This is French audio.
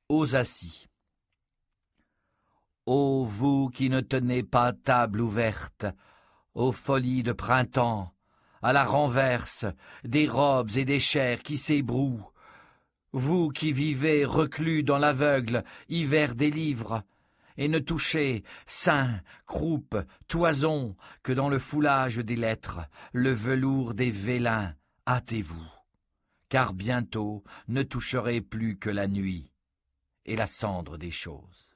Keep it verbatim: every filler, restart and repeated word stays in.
Aux assis. Ô vous qui ne tenez pas table ouverte, aux folies de printemps, à la renverse des robes et des chairs qui s'ébrouent, vous qui vivez reclus dans l'aveugle hiver des livres, et ne touchez, sein, croupe, toison, que dans le foulage des lettres, le velours des vélins, hâtez-vous, car bientôt ne toucherez plus que la nuit et la cendre des choses.